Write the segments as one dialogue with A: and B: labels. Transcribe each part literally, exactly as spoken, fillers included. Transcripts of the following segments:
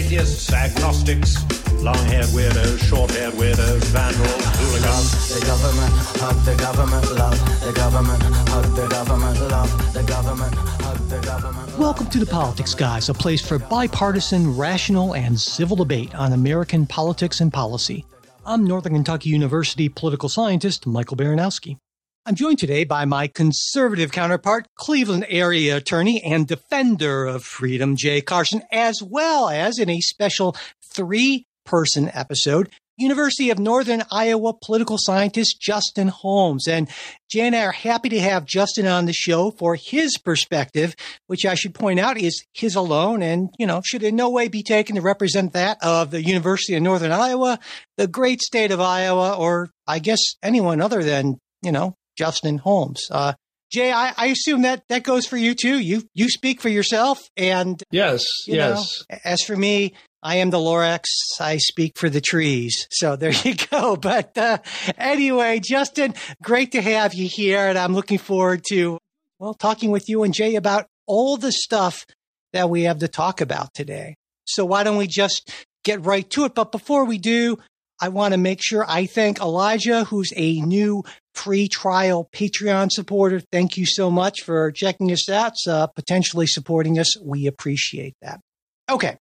A: atheists, agnostics, long-haired weirdos, short-haired weirdos, vandals, hooligans.
B: The government, hug the government, love the government, hug the government, love the government, hug the government.
C: Welcome to The Politics Guys, a place for bipartisan, rational, and civil debate on American politics and policy. I'm Northern Kentucky University political scientist Michael Baranowski. I'm joined today by my conservative counterpart, Cleveland area attorney and defender of freedom, Jay Carson, as well as in a special three-person episode, University of Northern Iowa political scientist Justin Holmes. And Jay and I are happy to have Justin on the show for his perspective, which I should point out is his alone and, you know, should in no way be taken to represent that of the University of Northern Iowa, the great state of Iowa, or I guess anyone other than, you know, Justin Holmes. Uh, Jay, I, I assume that that goes for you too. You you speak for yourself, and
D: yes, yes.
C: Know, as for me, I am the Lorax. I speak for the trees. So there you go. But uh, anyway, Justin, great to have you here, and I'm looking forward to well talking with you and Jay about all the stuff that we have to talk about today. So why don't we just get right to it? But before we do, I want to make sure I thank Elijah, who's a new pre-trial Patreon supporter. Thank you so much for checking us out, uh, potentially supporting us. We appreciate that. Okay,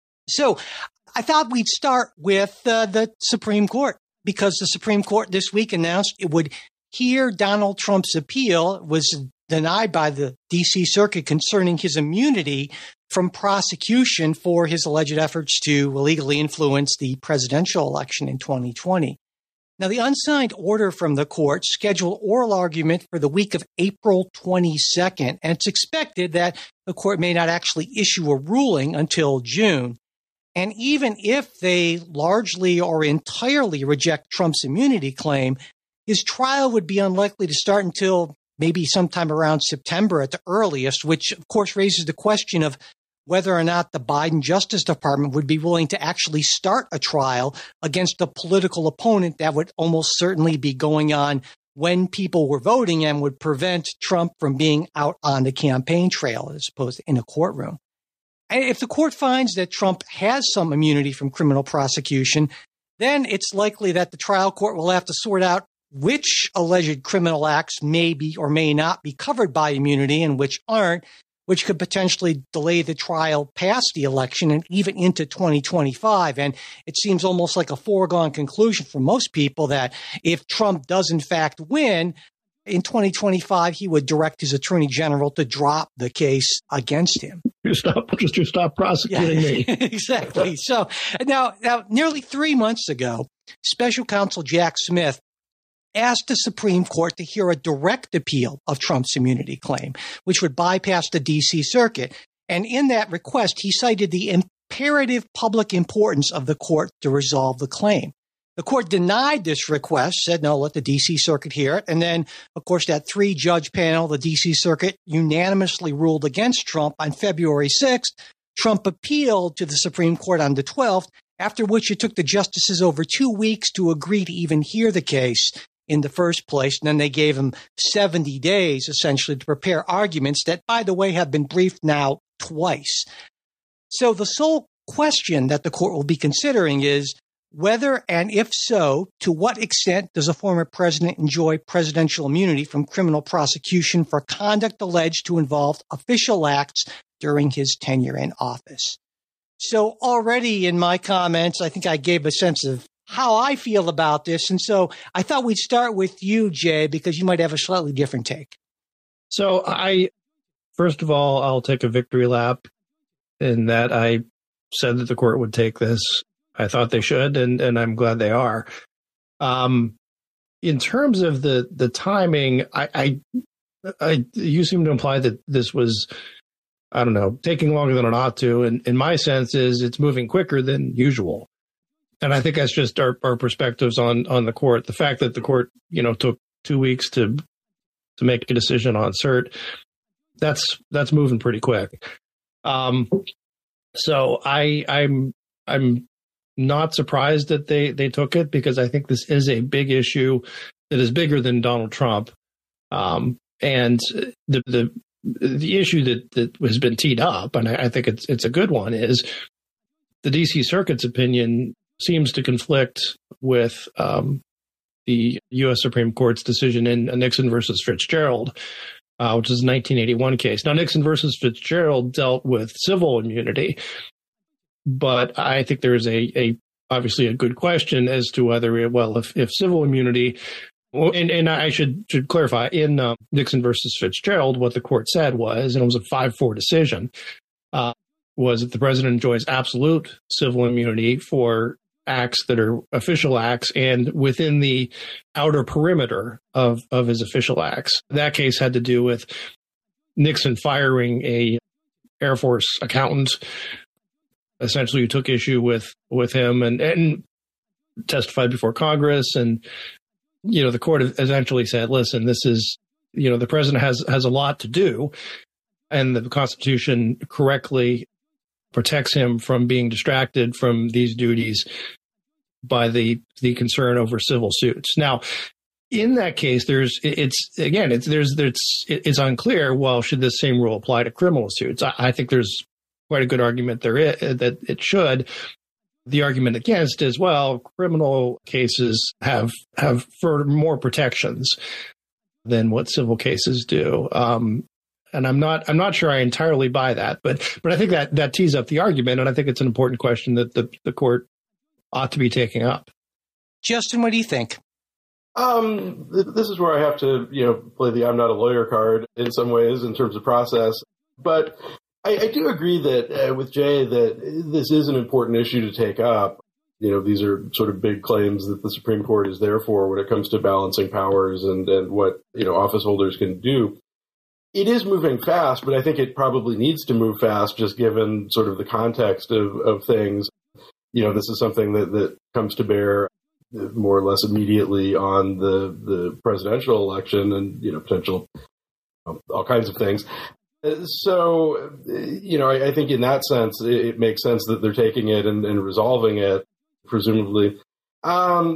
C: so I thought we'd start with uh, the Supreme Court, because the Supreme Court this week announced it would hear Donald Trump's appeal. It was denied by the D C Circuit concerning his immunity from prosecution for his alleged efforts to illegally influence the presidential election in twenty twenty. Now, the unsigned order from the court scheduled oral argument for the week of April twenty-second, and it's expected that the court may not actually issue a ruling until June. And even if they largely or entirely reject Trump's immunity claim, his trial would be unlikely to start until maybe sometime around September at the earliest, which, of course, raises the question of whether or not the Biden Justice Department would be willing to actually start a trial against a political opponent that would almost certainly be going on when people were voting and would prevent Trump from being out on the campaign trail as opposed to in a courtroom. And if the court finds that Trump has some immunity from criminal prosecution, then it's likely that the trial court will have to sort out which alleged criminal acts may be or may not be covered by immunity and which aren't, which could potentially delay the trial past the election and even into twenty twenty-five. And it seems almost like a foregone conclusion for most people that if Trump does in fact win, in twenty twenty-five, he would direct his attorney general to drop the case against him.
D: You stop, just you stop prosecuting
C: yeah,
D: me.
C: Exactly. So now, now, nearly three months ago, special counsel Jack Smith asked the Supreme Court to hear a direct appeal of Trump's immunity claim, which would bypass the D C Circuit. And in that request, he cited the imperative public importance of the court to resolve the claim. The court denied this request, said, no, let the D C Circuit hear it. And then, of course, that three-judge panel, the D C Circuit, unanimously ruled against Trump on February sixth. Trump appealed to the Supreme Court on the twelfth, after which it took the justices over two weeks to agree to even hear the case in the first place. And then they gave him seventy days, essentially, to prepare arguments that, by the way, have been briefed now twice. So the sole question that the court will be considering is whether, and if so, to what extent does a former president enjoy presidential immunity from criminal prosecution for conduct alleged to involve official acts during his tenure in office. So already in my comments, I think I gave a sense of how I feel about this. And so I thought we'd start with you, Jay, because you might have a slightly different take.
D: So I, first of all, I'll take a victory lap in that I said that the court would take this. I thought they should, and, and I'm glad they are. Um, in terms of the the timing, I, I, I you seem to imply that this was, I don't know, taking longer than it ought to. And in my sense is it's moving quicker than usual. And I think that's just our, our perspectives on, on the court. The fact that the court, you know, took two weeks to to make a decision on cert, that's that's moving pretty quick. Um, so I I'm I'm not surprised that they they took it, because I think this is a big issue that is bigger than Donald Trump. Um, and the the the issue that, that has been teed up, and I, I think it's it's a good one, is the D C Circuit's opinion seems to conflict with um, the U S Supreme Court's decision in Nixon versus Fitzgerald, uh, which is a nineteen eighty-one case. Now, Nixon versus Fitzgerald dealt with civil immunity, but I think there is a, a obviously a good question as to whether, well, if, if civil immunity, and, and I should, should clarify, in uh, Nixon versus Fitzgerald, what the court said was, and it was a five four decision, uh, was that the president enjoys absolute civil immunity for acts that are official acts and within the outer perimeter of, of his official acts. That case had to do with Nixon firing a Air Force accountant, essentially, who took issue with, with him and, and testified before Congress. And, you know, the court essentially said, listen, this is, you know, the president has, has a lot to do, and the Constitution correctly protects him from being distracted from these duties by the the concern over civil suits. Now, in that case, there's it's again it's there's there's it's unclear. Well, should this same rule apply to criminal suits? I, I think there's quite a good argument there is, that it should. The argument against is, well, criminal cases have have for more protections than what civil cases do. Um, And I'm not I'm not sure I entirely buy that, but but I think that that tees up the argument, and I think it's an important question that the, the court ought to be taking up.
C: Justin, what do you think?
E: Um, this is where I have to, you know, play the I'm not a lawyer card in some ways in terms of process. But I, I do agree that uh, with Jay that this is an important issue to take up. You know, these are sort of big claims that the Supreme Court is there for when it comes to balancing powers and, and what, you know, office holders can do. It is moving fast, but I think it probably needs to move fast just given sort of the context of, of things. You know, this is something that, that comes to bear more or less immediately on the, the presidential election and, you know, potential um, all kinds of things. So, you know, I, I think in that sense, it, it makes sense that they're taking it and, and resolving it, presumably. Um,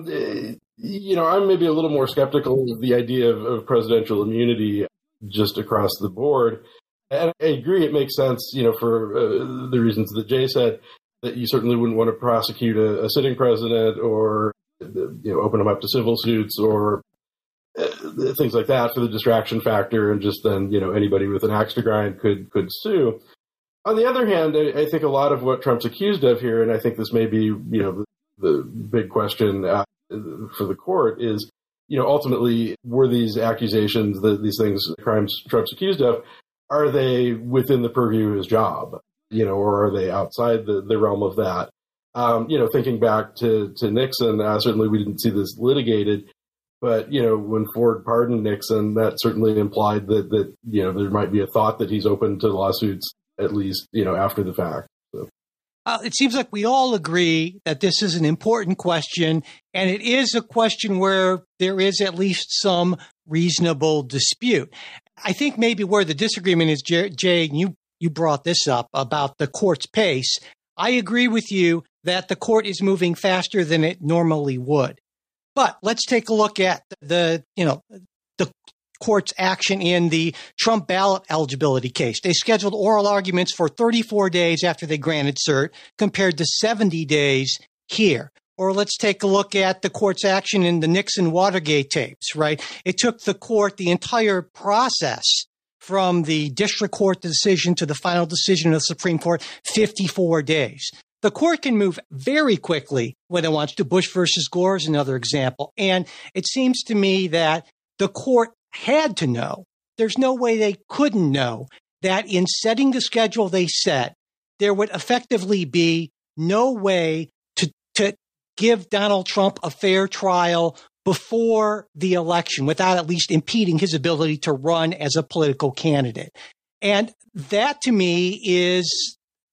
E: you know, I'm maybe a little more skeptical of the idea of, of presidential immunity just across the board. And I agree, it makes sense, you know, for uh, the reasons that Jay said, that you certainly wouldn't want to prosecute a, a sitting president or, you know, open them up to civil suits or uh, things like that for the distraction factor. And just then, you know, anybody with an axe to grind could, could sue. On the other hand, I, I think a lot of what Trump's accused of here, and I think this may be, you know, the, the big question uh, for the court is, you know, ultimately, were these accusations, the, these things, the crimes Trump's accused of, are they within the purview of his job, you know, or are they outside the, the realm of that? Um, you know, thinking back to, to Nixon, uh, certainly we didn't see this litigated, but, you know, when Ford pardoned Nixon, that certainly implied that, that, you know, there might be a thought that he's open to lawsuits, at least, you know, after the fact. So.
C: Uh, it seems like we all agree that this is an important question, and it is a question where there is at least some reasonable dispute. I think maybe where the disagreement is, Jay, Jay you, you brought this up about the court's pace. I agree with you that the court is moving faster than it normally would. But let's take a look at the, you know, the court's action in the Trump ballot eligibility case. They scheduled oral arguments for thirty-four days after they granted cert, compared to seventy days here. Or let's take a look at the court's action in the Nixon Watergate tapes, right? It took the court the entire process from the district court decision to the final decision of the Supreme Court, fifty-four days. The court can move very quickly when it wants to. Bush versus Gore is another example. And it seems to me that the court had to know, there's no way they couldn't know, that in setting the schedule they set, there would effectively be no way to, to give Donald Trump a fair trial before the election without at least impeding his ability to run as a political candidate. And that to me is,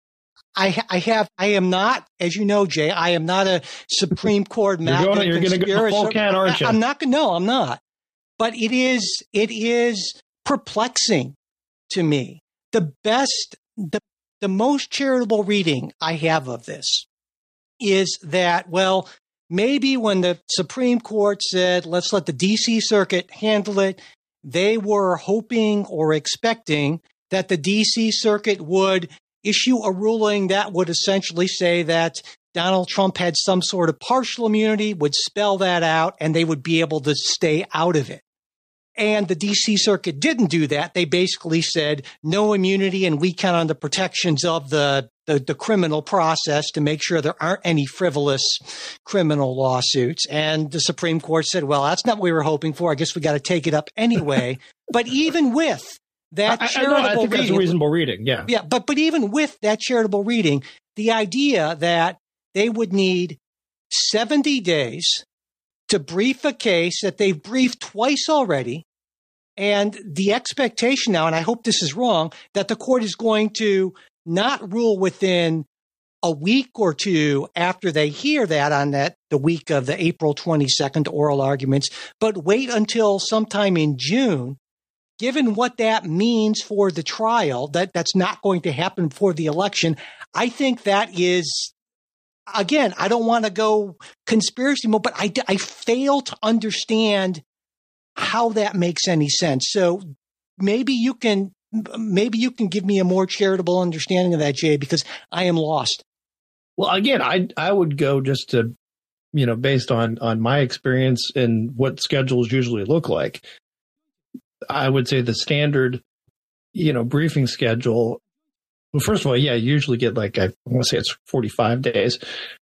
C: I, I have, I am not, as you know, Jay, I am not a Supreme Court magnet.
D: You're going to go full can, aren't you?
C: I'm not going to, no, I'm not. But it is, it is perplexing to me. The best, the, the most charitable reading I have of this is that, well, maybe when the Supreme Court said, let's let the D C Circuit handle it, they were hoping or expecting that the D C Circuit would issue a ruling that would essentially say that Donald Trump had some sort of partial immunity, would spell that out, and they would be able to stay out of it. And the D C Circuit didn't do that. They basically said no immunity, and we count on the protections of the, the, the criminal process to make sure there aren't any frivolous criminal lawsuits. And the Supreme Court said, well, that's not what we were hoping for. I guess we got to take it up anyway. But even with that
D: I,
C: charitable
D: I, no, I think
C: reading,
D: that's a reasonable reading. Yeah.
C: Yeah. But, but even with that charitable reading, the idea that they would need seventy days to brief a case that they've briefed twice already, and the expectation now, and I hope this is wrong, that the court is going to not rule within a week or two after they hear that on that the week of the April twenty-second oral arguments, but wait until sometime in June. Given what that means for the trial, that that's not going to happen for the election, I think that is, again, I don't want to go conspiracy mode, but I, I fail to understand how that makes any sense. So maybe you can, maybe you can give me a more charitable understanding of that, Jay, because I am lost.
D: Well, again, I I would go just to, you know, based on on my experience and what schedules usually look like. I would say the standard, you know, briefing schedule. Well, first of all, yeah, you usually get like, I want to say it's forty-five days,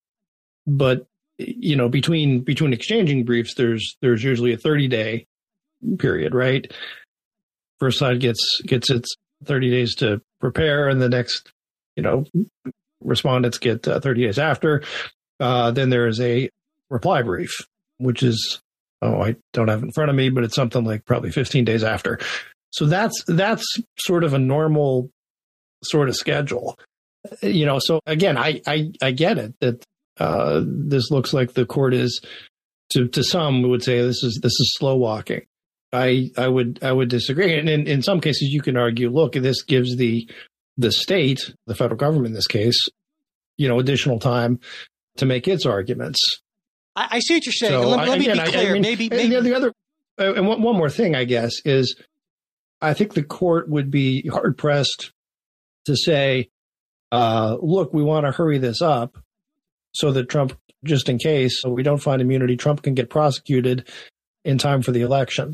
D: but you know, between between exchanging briefs, there's there's usually a thirty day period, right? First side gets gets its thirty days to prepare, and the next, you know, respondents get uh, thirty days after. Uh, then there is a reply brief, which is, oh, I don't have it in front of me, but it's something like probably fifteen days after. So that's that's sort of a normal sort of schedule, you know. So again, I I, I get it that uh, this looks like the court is, to to some would say this is this is slow walking. I I would I would disagree, and in, in some cases you can argue, look, this gives the the state, the federal government in this case, you know, additional time to make its arguments.
C: I, I see what you're saying.
D: So,
C: let, let me
D: again,
C: be clear.
D: I, I mean,
C: maybe,
D: and
C: maybe
D: the other, uh, and one, one more thing, I guess, is I think the court would be hard pressed to say, uh, look, we want to hurry this up so that Trump, just in case so we don't find immunity, Trump can get prosecuted in time for the election.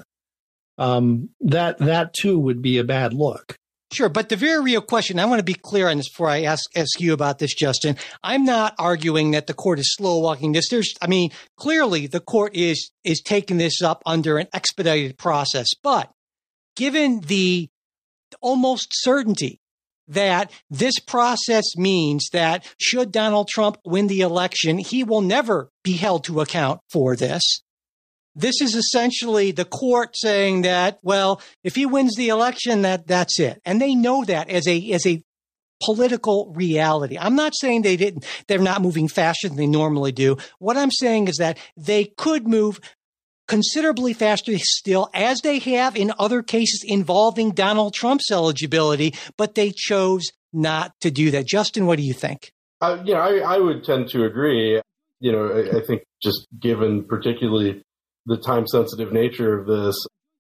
D: Um, that that too would be a bad look.
C: Sure, but the very real question, I want to be clear on this before I ask ask you about this, Justin. I'm not arguing that the court is slow walking this. There's, I mean, clearly the court is is taking this up under an expedited process. But given the almost certainty that this process means that should Donald Trump win the election, he will never be held to account for this. This is essentially the court saying that, well, if he wins the election, that that's it. And they know that as a as a political reality. I'm not saying they didn't, they're not moving faster than they normally do. What I'm saying is that they could move considerably faster still, as they have in other cases involving Donald Trump's eligibility, but they chose not to do that. Justin, what do you think?
E: Uh, yeah, I, I would tend to agree. You know, I, I think just given particularly the time-sensitive nature of this,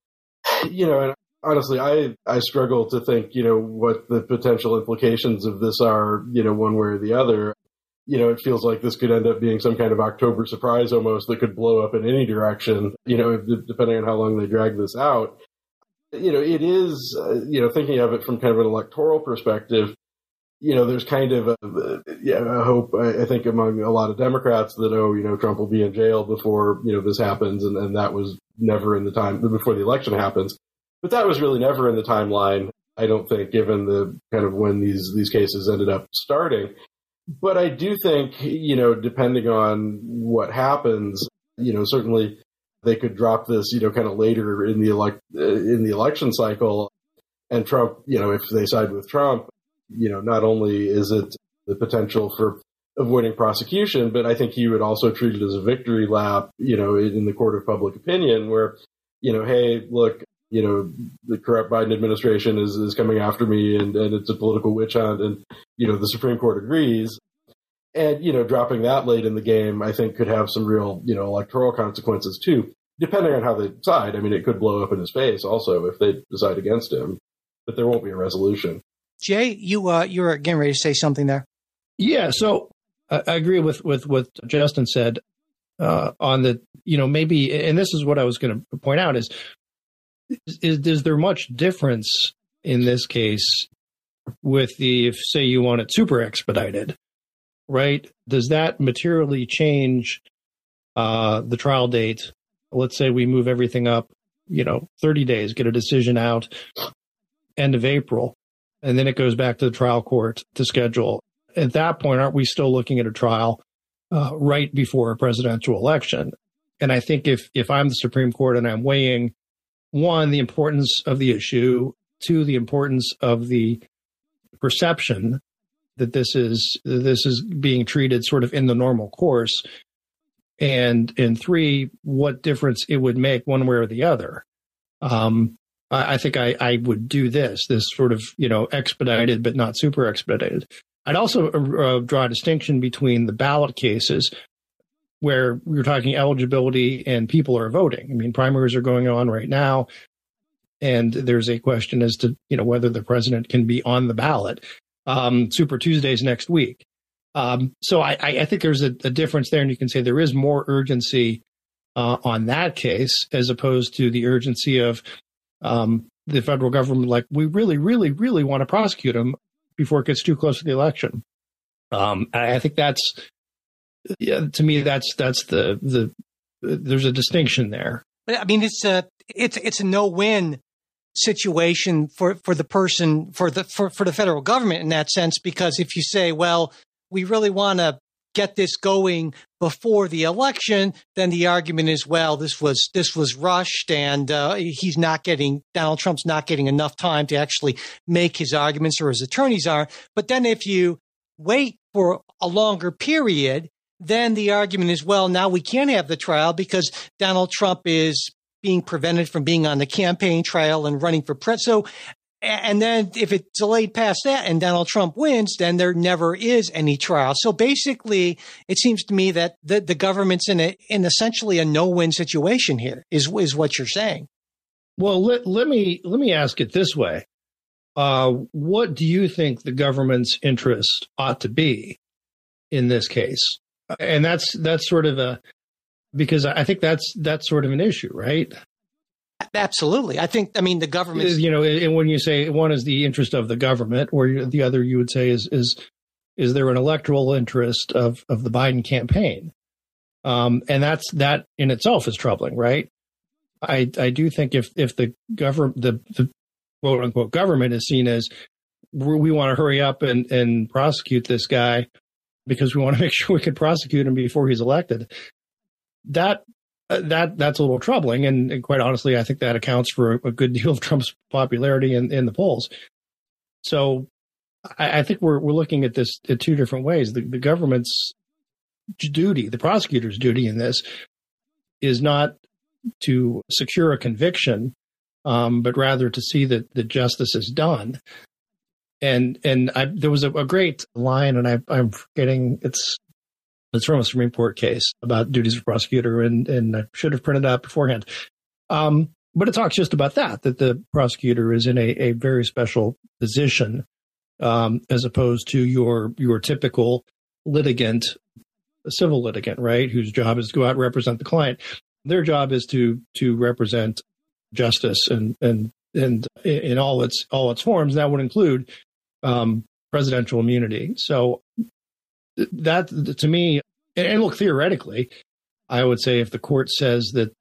E: you know, and honestly, I, I struggle to think, you know, what the potential implications of this are, you know, one way or the other. You know, it feels like this could end up being some kind of October surprise almost that could blow up in any direction, you know, depending on how long they drag this out. You know, it is, uh, you know, thinking of it from kind of an electoral perspective, you know, there's kind of a, yeah, a hope, I think, among a lot of Democrats that, oh, you know, Trump will be in jail before, you know, this happens. And, and that was never in the time before the election happens. But that was really never in the timeline, I don't think, given the kind of when these, these cases ended up starting. But I do think, you know, depending on what happens, you know, certainly they could drop this, you know, kind of later in the elect in the election cycle. And Trump, you know, if they side with Trump, you know, not only is it the potential for avoiding prosecution, but I think he would also treat it as a victory lap, you know, in the court of public opinion where, you know, hey, look, you know, the corrupt Biden administration is, is coming after me and, and it's a political witch hunt. And, you know, the Supreme Court agrees. And, you know, dropping that late in the game, I think could have some real, you know, electoral consequences too, depending on how they decide. I mean, it could blow up in his face also if they decide against him, but there won't be a resolution.
C: Jay, you uh, you were getting ready to say something there.
D: Yeah, so I, I agree with with what Justin said uh, on the, you know, maybe, and this is what I was going to point out is, is is there much difference in this case with the, if say you want it super expedited, right? Does that materially change uh, the trial date? Let's say we move everything up, you know, thirty days, get a decision out end of April, and then it goes back to the trial court to schedule. At that point, aren't we still looking at a trial uh, right before a presidential election? And I think if if I'm the Supreme Court and I'm weighing, one, the importance of the issue, two, the importance of the perception that this is this is being treated sort of in the normal course, and and three, what difference it would make one way or the other. Um, I, I think I, I would do this, this sort of, you know, expedited but not super expedited. I'd also uh, draw a distinction between the ballot cases where we're talking eligibility and people are voting. I mean, primaries are going on right now, and there's a question as to, you know, whether the president can be on the ballot. Um, Super Tuesday's next week. Um, so I, I think there's a, a difference there, and you can say there is more urgency uh, on that case as opposed to the urgency of um, the federal government. Like, we really, really, really want to prosecute him before it gets too close to the election. Um, I think that's, yeah, to me, that's that's the the there's a distinction there.
C: I mean, it's a it's it's a no-win situation for, for the person for the for, for the federal government in that sense, because if you say, well, we really want to get this going before the election, then the argument is, well, this was this was rushed, and uh, he's not getting Donald Trump's not getting enough time to actually make his arguments, or his attorneys are. But then if you wait for a longer period, then the argument is, well, now we can't have the trial because Donald Trump is being prevented from being on the campaign trail and running for president. So, and then if it's delayed past that and Donald Trump wins, then there never is any trial. So basically, it seems to me that the, the government's in a, in essentially a no-win situation here, is is what you're saying.
D: Well, let let me let me ask it this way: uh, what do you think the government's interest ought to be in this case? And that's that's sort of a, because I think that's that's sort of an issue, right?
C: Absolutely. I think, I mean, the government,
D: you know, and when you say one is the interest of the government, or the other you would say is is is there an electoral interest of of the Biden campaign? Um, and that's that in itself is troubling, right? I I do think if if the government, the, the quote unquote government is seen as, we want to hurry up and and prosecute this guy because we want to make sure we can prosecute him before he's elected, that uh, that that's a little troubling. And, and quite honestly, I think that accounts for a, a good deal of Trump's popularity in, in the polls. So I, I think we're we're looking at this in two different ways. The, the government's duty, the prosecutor's duty in this, is not to secure a conviction, um, but rather to see that the justice is done. And and I, there was a, a great line, and I, I'm forgetting, it's it's from a Supreme Court case about duties of prosecutor, and, and I should have printed it out beforehand. Um, but it talks just about that, that the prosecutor is in a, a very special position, um, as opposed to your your typical litigant, a civil litigant, right, whose job is to go out and represent the client. Their job is to to represent justice and and and in all its all its forms. That would include um, presidential immunity. So that, to me, and look, theoretically, I would say if the court says that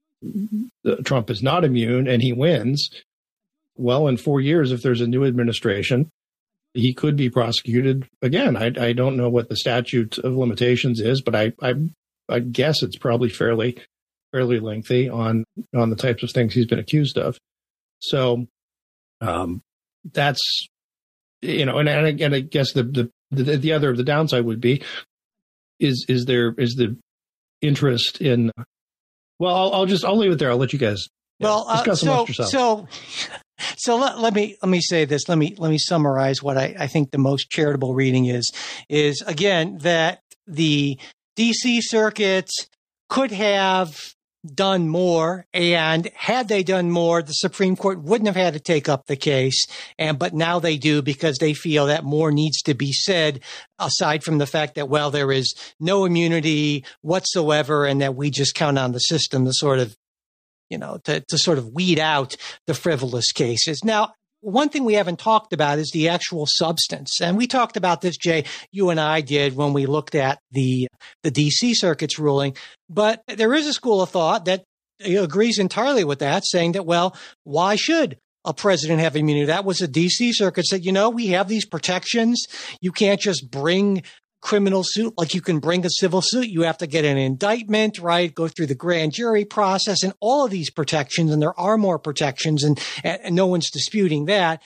D: Trump is not immune and he wins, well, in four years, if there's a new administration, he could be prosecuted again. I, I don't know what the statute of limitations is, but I, I I guess it's probably fairly fairly lengthy on on the types of things he's been accused of. So um, that's, you know, and, and again, I guess the, the the the other the downside would be is is there is the interest in. Well, I'll, I'll just I'll leave it there. I'll let you guys
C: well
D: yeah, discuss
C: uh,
D: amongst
C: so,
D: yourselves.
C: So. So let, let me let me say this. Let me let me summarize what I, I think the most charitable reading is. Is again that the D C circuit could have done more, and had they done more, the Supreme Court wouldn't have had to take up the case. And but now they do because they feel that more needs to be said, aside from the fact that, well, there is no immunity whatsoever, and that we just count on the system to sort of, you know, to, to sort of weed out the frivolous cases. Now, one thing we haven't talked about is the actual substance. And we talked about this, Jay, you and I did when we looked at the the D C Circuit's ruling. But there is a school of thought that agrees entirely with that, saying that, well, why should a president have immunity? That was the D C Circuit said, you know, we have these protections. You can't just bring criminal suit like you can bring a civil suit. You have to get an indictment, right? Go through the grand jury process and all of these protections. And there are more protections, and, and no one's disputing that.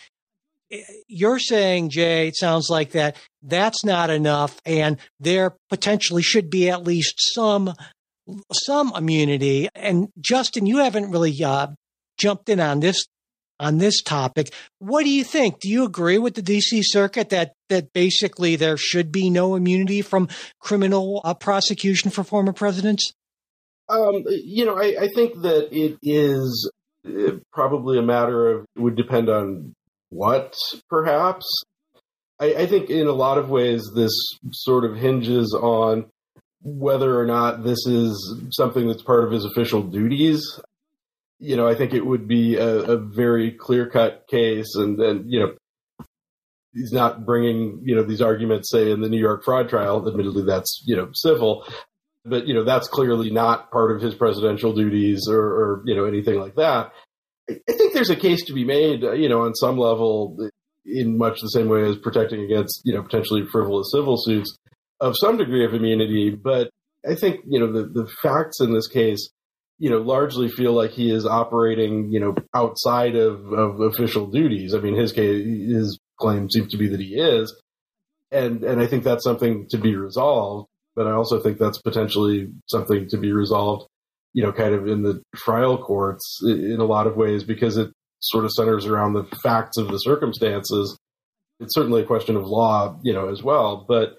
C: You're saying, Jay, it sounds like that that's not enough, and there potentially should be at least some some immunity. And Justin, you haven't really uh, jumped in on this on this topic. What do you think? Do you agree with the D C Circuit that that basically there should be no immunity from criminal uh, prosecution for former presidents?
E: Um, you know, I, I think that it is probably a matter of, it would depend on what, perhaps. I, I think in a lot of ways this sort of hinges on whether or not this is something that's part of his official duties. You know, I think it would be a, a very clear-cut case, and then, you know, he's not bringing, you know, these arguments, say, in the New York fraud trial. Admittedly, that's, you know, civil, but, you know, that's clearly not part of his presidential duties or, or you know, anything like that. I, I think there's a case to be made, you know, on some level, in much the same way as protecting against, you know, potentially frivolous civil suits, of some degree of immunity. But I think, you know, the, the facts in this case, you know, largely feel like he is operating, you know, outside of, of official duties. I mean, his case, his claim seems to be that he is. And, and I think that's something to be resolved. But I also think that's potentially something to be resolved, you know, kind of in the trial courts in a lot of ways, because it sort of centers around the facts of the circumstances. It's certainly a question of law, you know, as well. But,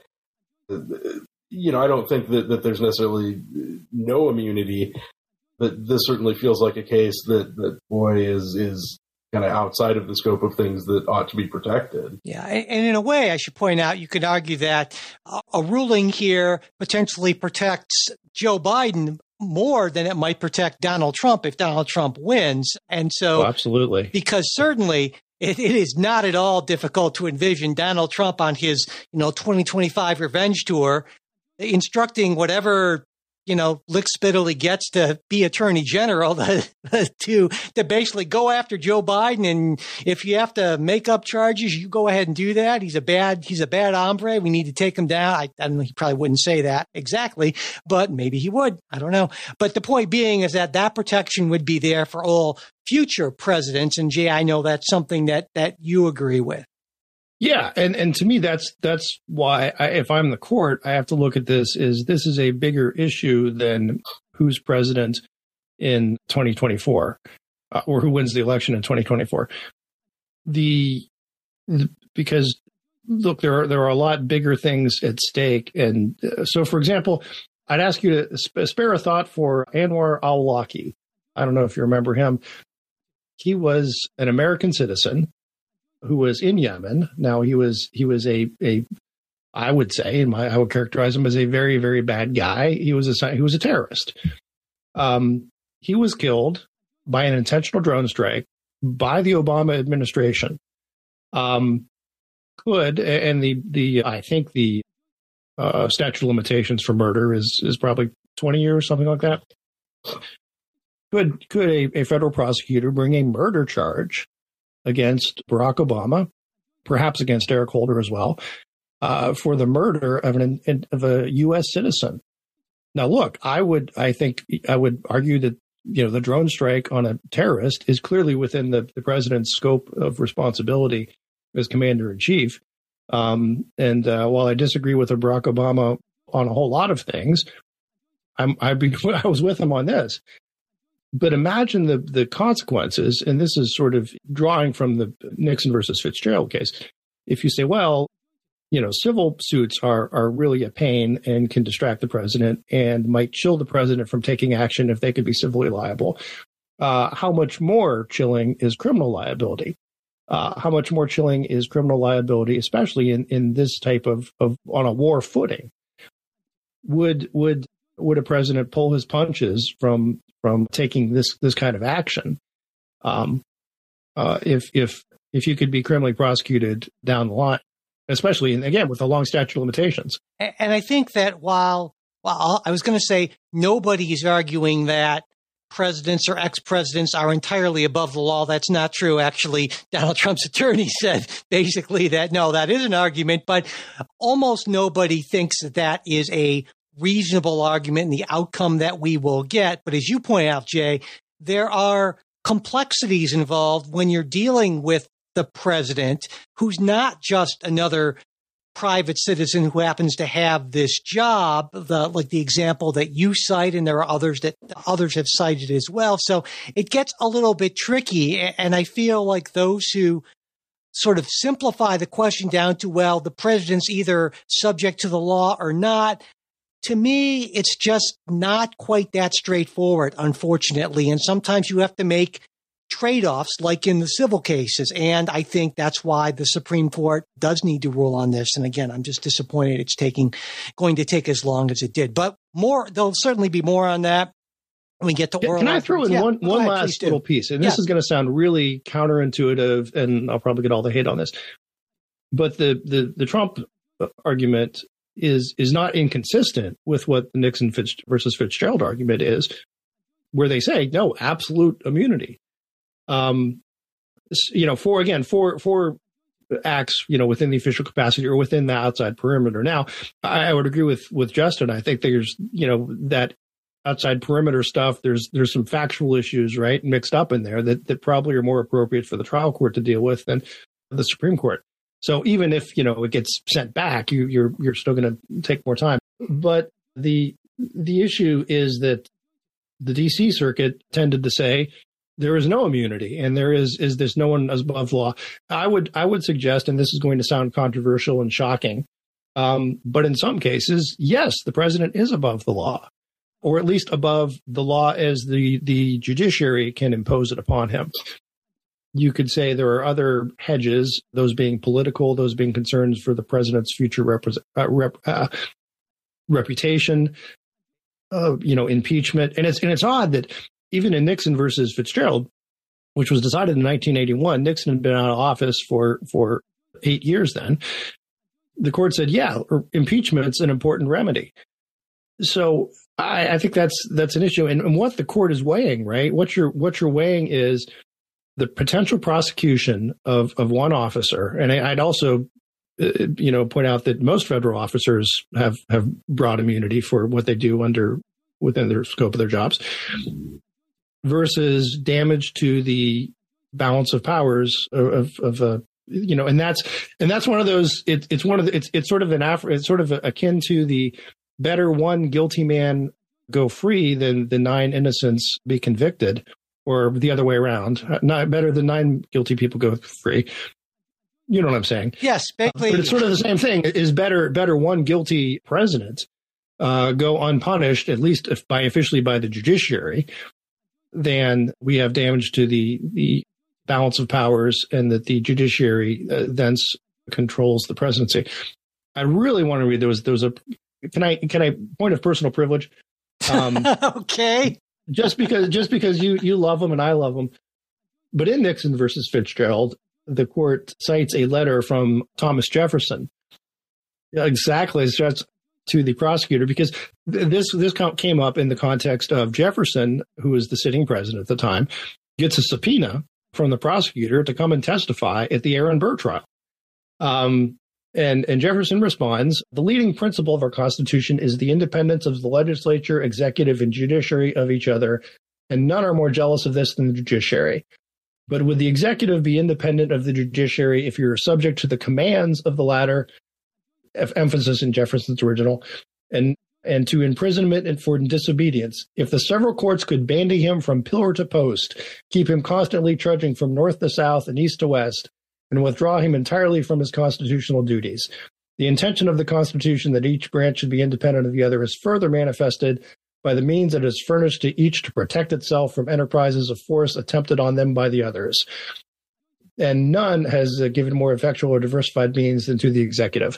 E: you know, I don't think that, that there's necessarily no immunity. But this certainly feels like a case that, that boy, is is kind of outside of the scope of things that ought to be protected.
C: Yeah, and in a way, I should point out, you could argue that a ruling here potentially protects Joe Biden more than it might protect Donald Trump if Donald Trump wins. And so,
D: oh, absolutely,
C: because certainly it, it is not at all difficult to envision Donald Trump on his, you know, twenty twenty-five revenge tour, instructing whatever, you know, Lick Spittley gets to be attorney general to, to, to basically go after Joe Biden. And if you have to make up charges, you go ahead and do that. He's a bad, he's a bad hombre. We need to take him down. I, I don't know. He probably wouldn't say that exactly, but maybe he would. I don't know. But the point being is that that protection would be there for all future presidents. And Jay, I know that's something that, that you agree with.
D: Yeah, and, and to me, that's that's why I, if I'm the court, I have to look at this is this is a bigger issue than who's president in twenty twenty-four uh, or who wins the election in twenty twenty-four. The, the because look, there are there are a lot bigger things at stake, and uh, so for example, I'd ask you to sp- spare a thought for Anwar al-Awlaki. I don't know if you remember him. He was an American citizen who was in Yemen. Now he was he was a a I would say, in my I would characterize him as a very very bad guy. He was a he was a terrorist. Um, he was killed by an intentional drone strike by the Obama administration. Um, could and the the I think the uh, statute of limitations for murder is is probably twenty years, something like that. Could could a, a federal prosecutor bring a murder charge against Barack Obama, perhaps against Eric Holder as well, uh, for the murder of an of a U S citizen? Now, look, I would, I think, I would argue that you know the drone strike on a terrorist is clearly within the, the president's scope of responsibility as commander in chief. Um, and uh, while I disagree with Barack Obama on a whole lot of things, I'm I'd be I was with him on this. But imagine the, the consequences, and this is sort of drawing from the Nixon versus Fitzgerald case. If you say, well, You know, civil suits are are really a pain and can distract the president and might chill the president from taking action if they could be civilly liable. Uh, how much more chilling is criminal liability? Uh, how much more chilling is criminal liability, especially in, in this type of, of on a war footing? Would would would a president pull his punches from from taking this this kind of action? Um, uh, if if if you could be criminally prosecuted down the line, especially and again with a long statute of limitations.
C: And I think that while while I was going to say nobody is arguing that presidents or ex-presidents are entirely above the law. That's not true. Actually, Donald Trump's attorney said basically that, no, that is an argument, but almost nobody thinks that that is a reasonable argument in the outcome that we will get. But as you point out, Jay, there are complexities involved when you're dealing with the president, who's not just another private citizen who happens to have this job, the, like the example that you cite, and there are others that others have cited as well. So it gets a little bit tricky. And I feel like those who sort of simplify the question down to, well, the president's either subject to the law or not, to me, it's just not quite that straightforward, unfortunately. And sometimes you have to make trade-offs like in the civil cases. And I think that's why the Supreme Court does need to rule on this. And again, I'm just disappointed it's taking going to take as long as it did. But more, there'll certainly be more on that when we get to oral.
D: Can I throw in
C: yeah,
D: one, one
C: ahead,
D: last little piece? And this yeah. is going to sound really counterintuitive, and I'll probably get all the hate on this. But the the, the Trump argument is is not inconsistent with what the Nixon Fitz versus Fitzgerald argument is, where they say, no, absolute immunity. Um, you know, for again, for for acts, you know, within the official capacity or within the outside perimeter. Now, I, I would agree with with Justin. I think there's, you know, that outside perimeter stuff. There's there's some factual issues, right, mixed up in there that that probably are more appropriate for the trial court to deal with than the Supreme Court. So even if, you know, it gets sent back, you, you're you're still going to take more time. But the the issue is that the D C Circuit tended to say there is no immunity, and there is is this no one is above law. I would I would suggest, and this is going to sound controversial and shocking, um, but in some cases, yes, the president is above the law, or at least above the law as the the judiciary can impose it upon him. You could say there are other hedges, those being political, those being concerns for the president's future repre- uh, rep, uh, reputation, uh, you know, impeachment, and it's and it's odd that. Even in Nixon versus Fitzgerald, which was decided in nineteen eighty-one, Nixon had been out of office for, for eight years then. The court said, yeah, impeachment's an important remedy. So I, I think that's that's an issue. And, and what the court is weighing, right? What you're what you're weighing is the potential prosecution of, of one officer. And I, I'd also, uh, you know, point out that most federal officers have, have broad immunity for what they do under within their scope of their jobs. Versus damage to the balance of powers of, of uh, you know, and that's and that's one of those. It, it's one of the, it's it's sort of an Af- it's sort of akin to the better one guilty man go free than the nine innocents be convicted, or the other way around. Not better than nine guilty people go free. You know what I'm saying?
C: Yes, basically.
D: Uh, but it's sort of the same thing. Is better better one guilty president uh, go unpunished, at least if by officially by the judiciary, than we have damage to the, the balance of powers and that the judiciary uh, thence controls the presidency. I really want to read. There was there was a can I can I point of personal privilege? Um,
C: okay.
D: Just because just because you you love them and I love them, but in Nixon versus Fitzgerald, the court cites a letter from Thomas Jefferson. Exactly, it's just to the prosecutor, because this this came up in the context of Jefferson, who was the sitting president at the time, gets a subpoena from the prosecutor to come and testify at the Aaron Burr trial. Um, and, and Jefferson responds, the leading principle of our Constitution is the independence of the legislature, executive, and judiciary of each other, and none are more jealous of this than the judiciary. But would the executive be independent of the judiciary if you're subject to the commands of the latter? Emphasis in Jefferson's original, and and to imprisonment and for disobedience. If the several courts could bandy him from pillar to post, keep him constantly trudging from north to south and east to west, and withdraw him entirely from his constitutional duties, The intention of the Constitution that each branch should be independent of the other is further manifested by the means that is furnished to each to protect itself from enterprises of force attempted on them by the others. And none has uh, given more effectual or diversified means than to the executive.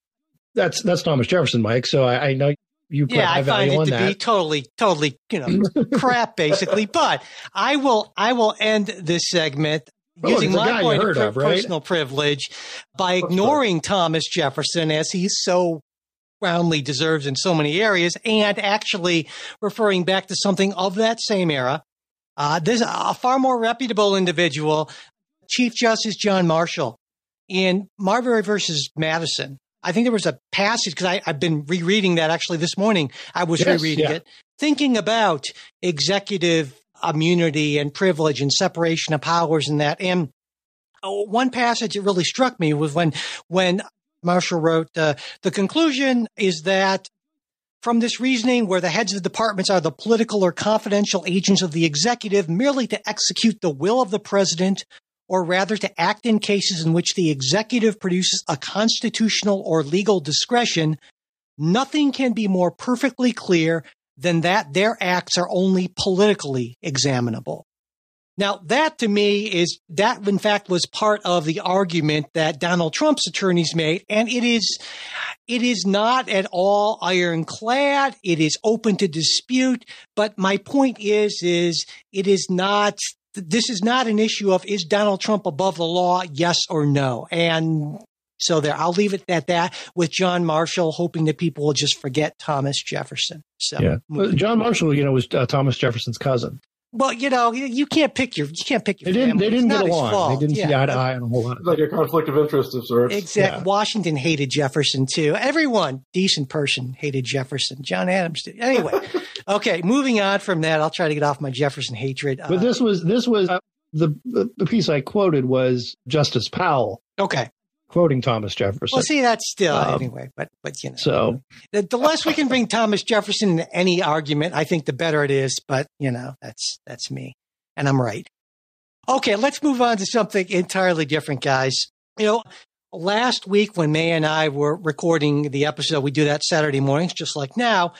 D: That's that's Thomas Jefferson, Mike. So I, I know you put
C: yeah,
D: high
C: I
D: value
C: find
D: on
C: it to
D: that.
C: be totally, totally, you know, crap, basically. But I will, I will end this segment
D: Oh,
C: using
D: it's a guy
C: my
D: you
C: point of
D: heard
C: per-
D: of, right?
C: personal privilege by ignoring Thomas Jefferson, as he so roundly deserves in so many areas, and actually referring back to something of that same era. Uh, this a far more reputable individual, Chief Justice John Marshall, in Marbury versus Madison. I think there was a passage, because I've been rereading that actually this morning. I was
D: Yes,
C: rereading
D: yeah.
C: it, thinking about executive immunity and privilege and separation of powers and that. And oh, one passage that really struck me was when, when Marshall wrote, uh, the conclusion is that from this reasoning, where the heads of departments are the political or confidential agents of the executive merely to execute the will of the president, or rather to act in cases in which the executive produces a constitutional or legal discretion, nothing can be more perfectly clear than that their acts are only politically examinable. Now, that to me is, that in fact was part of the argument that Donald Trump's attorneys made, and it is, it is not at all ironclad. It is open to dispute. But my point is, is it is not, this is not an issue of, is Donald Trump above the law? Yes or no. And so there, I'll leave it at that with John Marshall, hoping that people will just forget Thomas Jefferson. So
D: Yeah, well, John Marshall, you know, was uh, Thomas Jefferson's cousin.
C: Well, you know, you, you can't pick your, you can't pick your
D: They didn't.
C: family.
D: They didn't
C: It's
D: get
C: not his
D: along.
C: fault.
D: They didn't see
C: Yeah.
D: eye to eye on a whole lot.
E: It's like a conflict of interest of sorts.
C: Exactly.
D: Yeah.
C: Washington hated Jefferson too. Everyone, decent person, hated Jefferson. John Adams did. Anyway, okay, moving on from that, I'll try to get off my Jefferson hatred.
D: But
C: Uh,
D: this was this was uh, the the piece I quoted was Justice Powell
C: okay.
D: quoting Thomas Jefferson.
C: Well, see, that's still
D: Um,
C: anyway. But but you know,
D: so
C: the, the less we can bring Thomas Jefferson into any argument, I think the better it is. But you know, that's that's me, and I'm right. Okay, let's move on to something entirely different, guys. You know, last week when May and I were recording the episode, we do that Saturday mornings, just like now.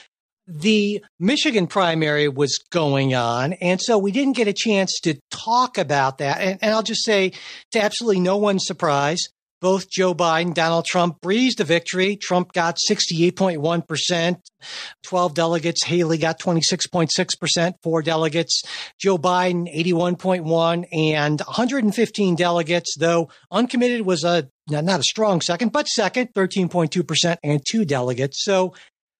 C: The Michigan primary was going on, and so we didn't get a chance to talk about that. And, and I'll just say, to absolutely no one's surprise, both Joe Biden, Donald Trump breezed a victory. Trump got sixty-eight point one percent, twelve delegates. Haley got twenty-six point six percent, four delegates. Joe Biden, eighty-one point one, and one hundred fifteen delegates, though uncommitted was a not a strong second, but second, thirteen point two percent, and two delegates. So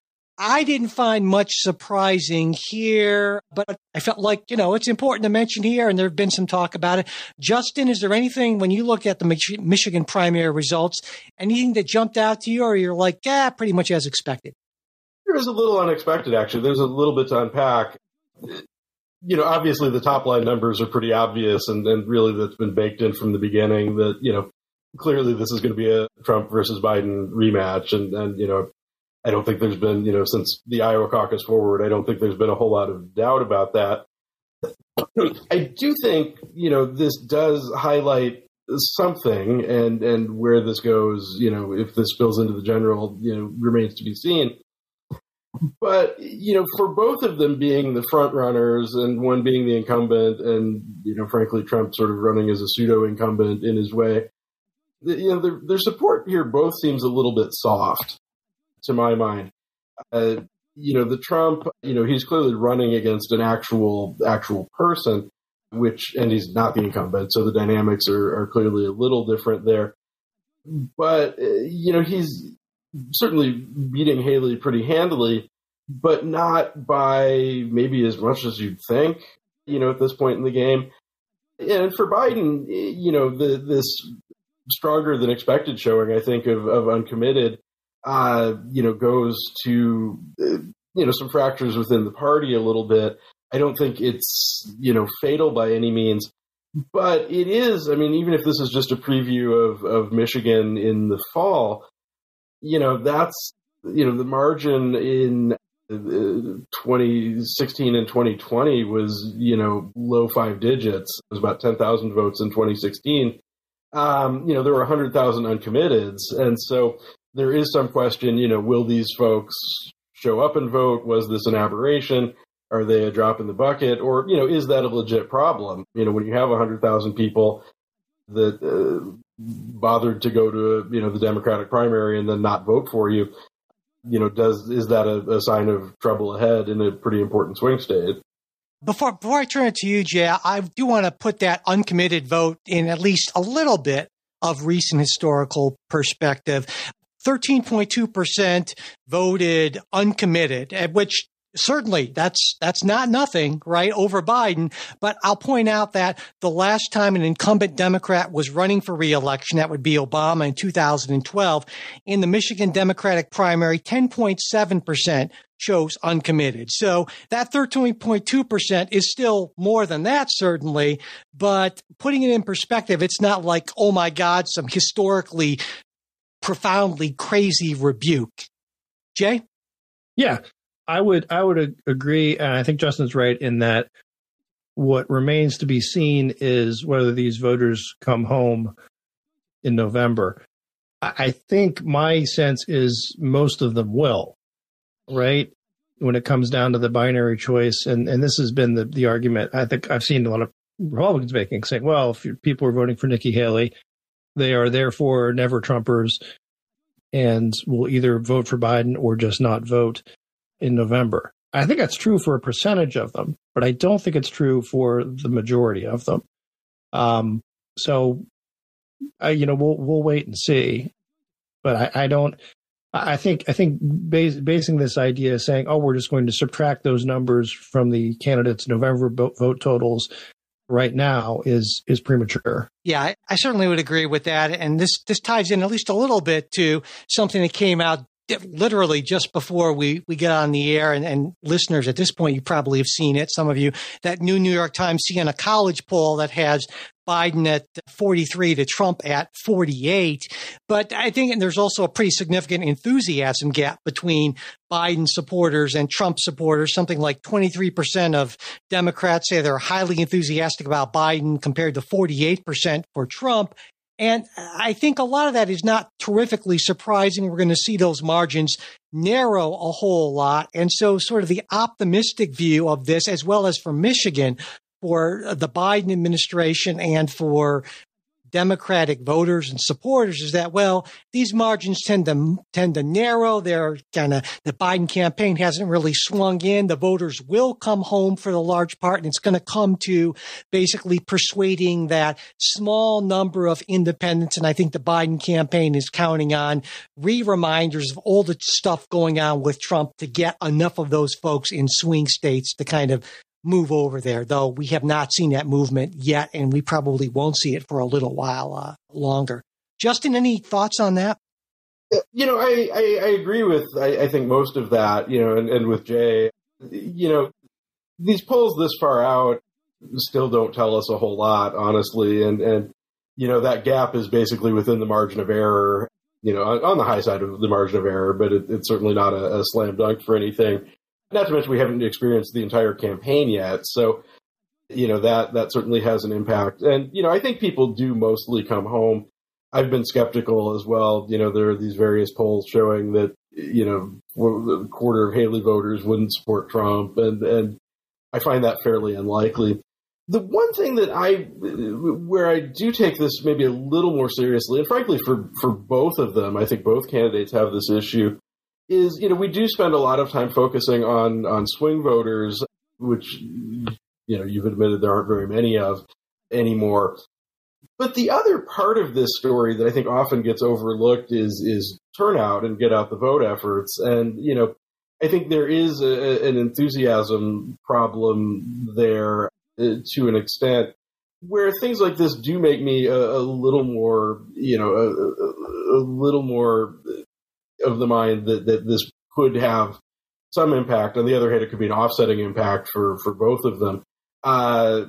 C: I didn't find much surprising here, but I felt like, you know, it's important to mention here, and there have been some talk about it. Justin, is there anything, when you look at the Mich- Michigan primary results, anything that jumped out to you, or you're like, yeah, pretty much as expected?
E: There was a little unexpected, actually. There's a little bit to unpack. You know, obviously the top line numbers are pretty obvious, and, and really that's been baked in from the beginning that, you know, clearly this is going to be a Trump versus Biden rematch. And, and, you know, I don't think there's been, you know, since the Iowa caucus forward, I don't think there's been a whole lot of doubt about that. I do think, you know, this does highlight something, and, and where this goes, you know, if this spills into the general, you know, remains to be seen. But, you know, for both of them being the front runners and one being the incumbent and, you know, frankly, Trump sort of running as a pseudo incumbent in his way, you know, their, their support here both seems a little bit soft to my mind. Uh, you know, the Trump, you know, he's clearly running against an actual, actual person, which, and he's not the incumbent. So the dynamics are, are clearly a little different there. But, uh, you know, he's certainly beating Haley pretty handily, but not by maybe as much as you'd think, you know, at this point in the game. And for Biden, you know, the, this stronger than expected showing, I think, of, of uncommitted, uh, you know, goes to, uh, you know, some fractures within the party a little bit. I don't think it's, you know, fatal by any means, but it is, I mean, even if this is just a preview of, of Michigan in the fall, you know, that's, you know, the margin in uh, twenty sixteen and twenty twenty was, you know, low five digits. It was about ten thousand votes in twenty sixteen. Um, you know, there were one hundred thousand uncommitteds. And so there is some question, you know, will these folks show up and vote? Was this an aberration? Are they a drop in the bucket? Or, you know, is that a legit problem? You know, when you have one hundred thousand people that uh, bothered to go to, you know, the Democratic primary and then not vote for you, you know, does is that a, a sign of trouble ahead in a pretty important swing state?
C: Before before I turn it to you, Jay, I do want to put that uncommitted vote in at least a little bit of recent historical perspective. thirteen point two percent voted uncommitted, at which certainly that's that's not nothing, right, over Biden. But I'll point out that the last time an incumbent Democrat was running for re-election, that would be Obama in two thousand twelve, in the Michigan Democratic primary, ten point seven percent chose uncommitted. So that thirteen point two percent is still more than that, certainly. But putting it in perspective, it's not like, oh, my God, some historically profoundly crazy rebuke. Jay?
D: Yeah. I would I would agree, and I think Justin's right in that what remains to be seen is whether these voters come home in November. I think my sense is most of them will, right? When it comes down to the binary choice, and, and this has been the, the argument I think I've seen a lot of Republicans making, saying, well, if people are voting for Nikki Haley, they are therefore never Trumpers and will either vote for Biden or just not vote in November. I think that's true for a percentage of them, but I don't think it's true for the majority of them. Um, so, I, you know, we'll we'll wait and see. But I, I don't. I think I think bas- basing this idea, saying, "Oh, we're just going to subtract those numbers from the candidates' November vote, vote totals," right now is is premature.
C: Yeah, I, I certainly would agree with that, and this this ties in at least a little bit to something that came out literally just before we, we get on the air, and, and listeners at this point, you probably have seen it. Some of you, that new New York Times Siena College poll that has Biden at forty-three to Trump at forty-eight. But I think there's also a pretty significant enthusiasm gap between Biden supporters and Trump supporters. Something like twenty-three percent of Democrats say they're highly enthusiastic about Biden compared to forty-eight percent for Trump. And I think a lot of that is not terrifically surprising. We're going to see those margins narrow a whole lot. And so sort of the optimistic view of this, as well as for Michigan, for the Biden administration and for Democratic voters and supporters, is that, well, these margins tend to tend to narrow. They're kind of, the Biden campaign hasn't really swung in. The voters will come home for the large part, and it's going to come to basically persuading that small number of independents. And I think the Biden campaign is counting on re-reminders of all the stuff going on with Trump to get enough of those folks in swing states to kind of move over there, though we have not seen that movement yet, and we probably won't see it for a little while uh, longer. Justin, any thoughts on that?
E: You know, I, I, I agree with, I, I think, most of that, you know, and, and with Jay. You know, these polls this far out still don't tell us a whole lot, honestly, and, and you know, that gap is basically within the margin of error, you know, on, on the high side of the margin of error, but it, it's certainly not a, a slam dunk for anything. Not to mention we haven't experienced the entire campaign yet. So, you know, that that certainly has an impact. And, you know, I think people do mostly come home. I've been skeptical as well. You know, there are these various polls showing that, you know, a quarter of Haley voters wouldn't support Trump. And, and I find that fairly unlikely. The one thing that I, where I do take this maybe a little more seriously, and frankly, for, for both of them, I think both candidates have this issue, is, you know, we do spend a lot of time focusing on, on swing voters, which, you know, you've admitted there aren't very many of anymore. But the other part of this story that I think often gets overlooked is, is turnout and get out the vote efforts. And, you know, I think there is a, an enthusiasm problem there uh, to an extent where things like this do make me a, a little more, you know, a, a, a little more of the mind that, that this could have some impact. On the other hand, it could be an offsetting impact for, for both of them, uh,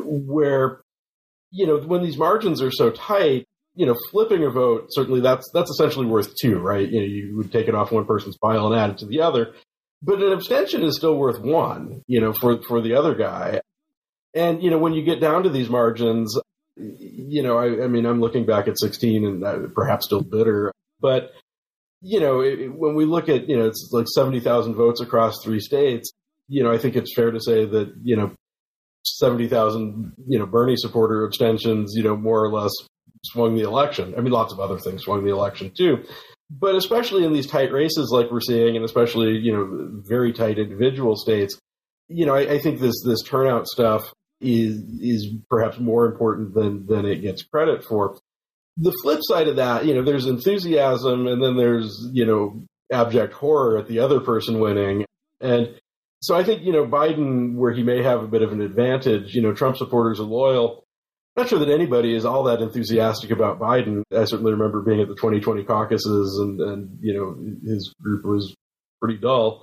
E: where, you know, when these margins are so tight, you know, flipping a vote, certainly that's, that's essentially worth two, right? You know, you would take it off one person's pile and add it to the other, but an abstention is still worth one, you know, for, for the other guy. And, you know, when you get down to these margins, you know, I, I mean, I'm looking back at sixteen and uh, perhaps still bitter, but you know, it, when we look at, you know, it's like seventy thousand votes across three states, you know, I think it's fair to say that, you know, seventy thousand, you know, Bernie supporter abstentions, you know, more or less swung the election. I mean, lots of other things swung the election too. But especially in these tight races like we're seeing, and especially, you know, very tight individual states, you know, I, I think this this turnout stuff is is perhaps more important than than it gets credit for. The flip side of that, you know, there's enthusiasm and then there's, you know, abject horror at the other person winning. And so I think, you know, Biden, where he may have a bit of an advantage, you know, Trump supporters are loyal. I'm not sure that anybody is all that enthusiastic about Biden. I certainly remember being at the twenty twenty caucuses and, and you know, his group was pretty dull.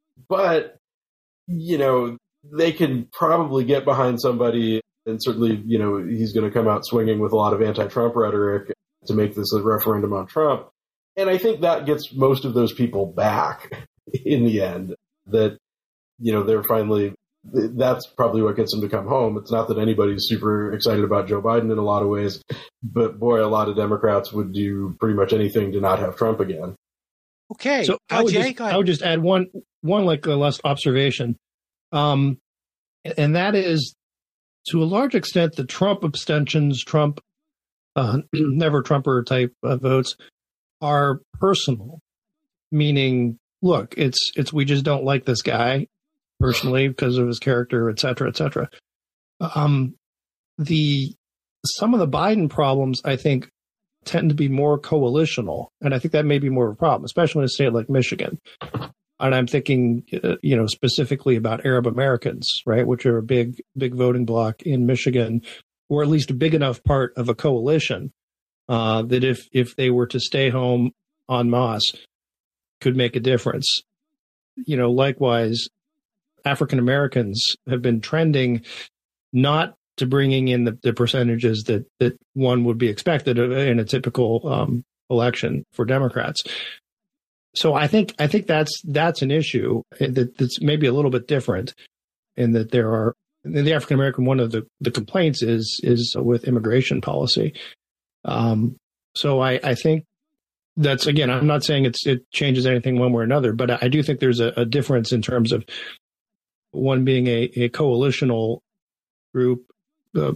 E: But, you know, they can probably get behind somebody, and certainly, you know, he's going to come out swinging with a lot of anti-Trump rhetoric to make this a referendum on Trump. And I think that gets most of those people back in the end, that, you know, they're finally, that's probably what gets them to come home. It's not that anybody's super excited about Joe Biden in a lot of ways, but boy, a lot of Democrats would do pretty much anything to not have Trump again.
C: Okay.
D: So I would, Jay, just, I would just add one, one like a last observation. Um, and that is, to a large extent, the Trump abstentions, Trump, uh, never Trumper type uh, votes are personal, meaning, look, it's, it's, we just don't like this guy personally because of his character, et cetera, et cetera. Um, the, some of the Biden problems, I think, tend to be more coalitional. And I think that may be more of a problem, especially in a state like Michigan. And I'm thinking, uh, you know, specifically about Arab Americans, right, which are a big, big voting bloc in Michigan, or at least a big enough part of a coalition uh, that if if they were to stay home en masse, could make a difference. You know, likewise, African Americans have been trending not to bringing in the, the percentages that that one would be expected in a typical um, election for Democrats. So I think I think that's that's an issue that, that's maybe a little bit different, in that there are in the African American, one of the, the complaints is is with immigration policy. Um, so I, I think that's, again, I'm not saying it's it changes anything one way or another, but I do think there's a, a difference in terms of one being a, a coalitional group uh,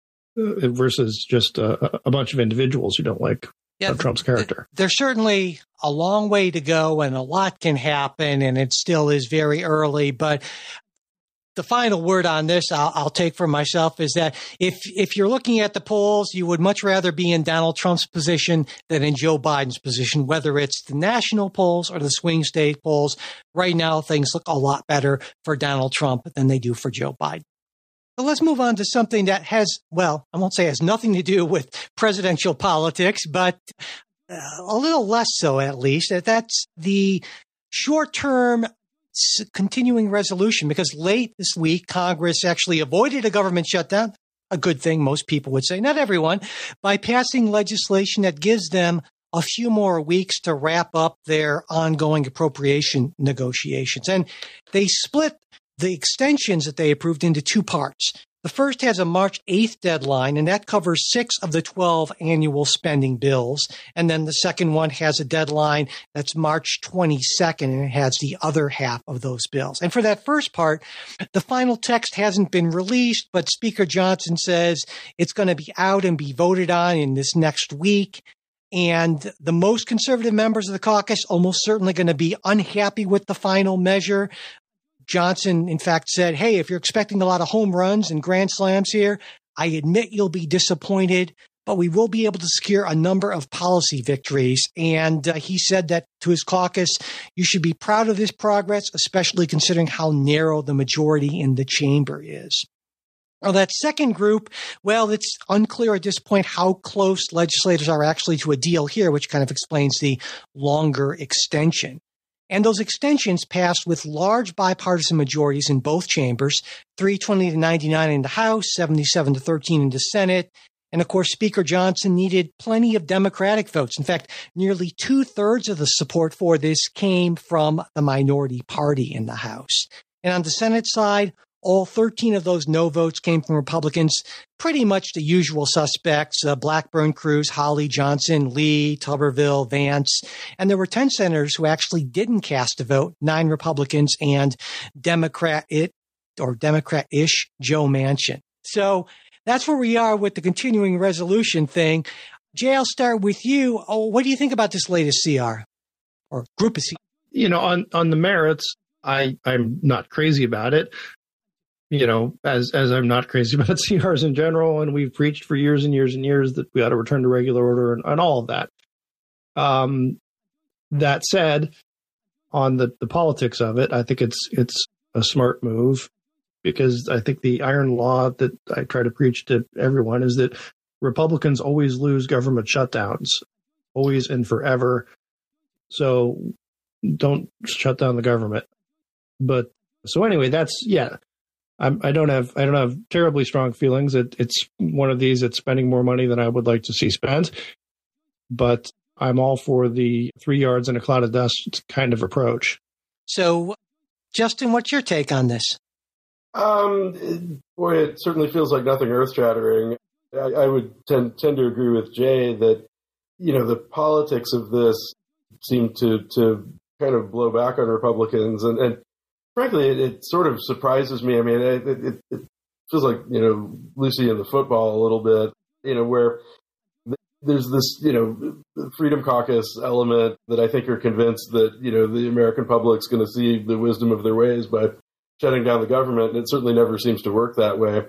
D: versus just a, a bunch of individuals who don't like yeah, of Trump's character.
C: There's certainly a long way to go and a lot can happen, and it still is very early. But the final word on this I'll, I'll take for myself is that if if you're looking at the polls, you would much rather be in Donald Trump's position than in Joe Biden's position, whether it's the national polls or the swing state polls. Right now, things look a lot better for Donald Trump than they do for Joe Biden. So let's move on to something that has, well, I won't say has nothing to do with presidential politics, but uh, a little less so, at least. That's the short-term continuing resolution, because late this week, Congress actually avoided a government shutdown, a good thing, most people would say, not everyone, by passing legislation that gives them a few more weeks to wrap up their ongoing appropriation negotiations. And they split the extensions that they approved into two parts. The first has a March eighth deadline, and that covers six of the twelve annual spending bills. And then the second one has a deadline that's March twenty-second, and it has the other half of those bills. And for that first part, the final text hasn't been released, but Speaker Johnson says it's going to be out and be voted on in this next week. And the most conservative members of the caucus almost certainly going to be unhappy with the final measure. Johnson, in fact, said, hey, if you're expecting a lot of home runs and grand slams here, I admit you'll be disappointed, but we will be able to secure a number of policy victories. And uh, he said that to his caucus, you should be proud of this progress, especially considering how narrow the majority in the chamber is. Now, that second group, well, it's unclear at this point how close legislators are actually to a deal here, which kind of explains the longer extension. And those extensions passed with large bipartisan majorities in both chambers, three twenty to ninety-nine in the House, seventy-seven to thirteen in the Senate. And of course, Speaker Johnson needed plenty of Democratic votes. In fact, nearly two-thirds of the support for this came from the minority party in the House. And on the Senate side, All thirteen of those no votes came from Republicans, pretty much the usual suspects, uh, Blackburn, Cruz, Hawley, Johnson, Lee, Tuberville, Vance. And there were ten senators who actually didn't cast a vote, nine Republicans and Democrat it or Democrat-ish Joe Manchin. So that's where we are with the continuing resolution thing. Jay, I'll start with you. Oh, what do you think about this latest C R or group of C R?
D: You know, on, on the merits, I, I'm not crazy about it. You know, as as I'm not crazy about C Rs in general, and we've preached for years and years and years that we ought to return to regular order and, and all of that. Um, that said, on the, the politics of it, I think it's it's a smart move, because I think the iron law that I try to preach to everyone is that Republicans always lose government shutdowns, always and forever. So don't shut down the government. But so anyway, that's yeah. I'm, I don't have I don't have terribly strong feelings. It, it's one of these that's spending more money than I would like to see spent, but I'm all for the three yards in a cloud of dust kind of approach.
C: So, Justin, what's your take on this?
E: Um, boy, it certainly feels like nothing earth-shattering. I, I would tend tend to agree with Jay that, you know, the politics of this seem to to kind of blow back on Republicans, and. and Frankly, it, it sort of surprises me. I mean, it, it, it feels like, you know, Lucy in the football a little bit, you know, where there's this, you know, Freedom Caucus element that I think are convinced that, you know, the American public's going to see the wisdom of their ways by shutting down the government. And it certainly never seems to work that way.